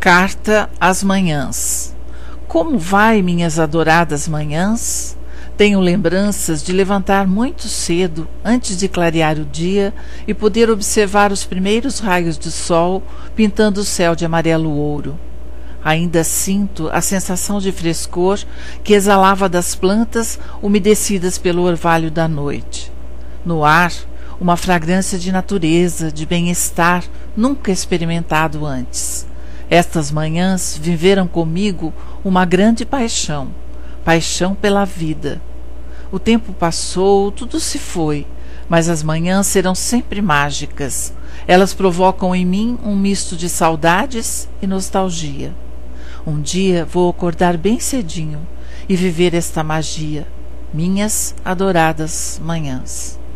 Carta às manhãs. Como vai, minhas adoradas manhãs? Tenho lembranças de levantar muito cedo, antes de clarear o dia, e poder observar os primeiros raios de sol pintando o céu de amarelo ouro. Ainda sinto a sensação de frescor que exalava das plantas umedecidas pelo orvalho da noite. No ar, uma fragrância de natureza, de bem-estar, nunca experimentado antes. Estas manhãs viveram comigo uma grande paixão, paixão pela vida. O tempo passou, tudo se foi, mas as manhãs serão sempre mágicas. Elas provocam em mim um misto de saudades e nostalgia. Um dia vou acordar bem cedinho e viver esta magia, minhas adoradas manhãs.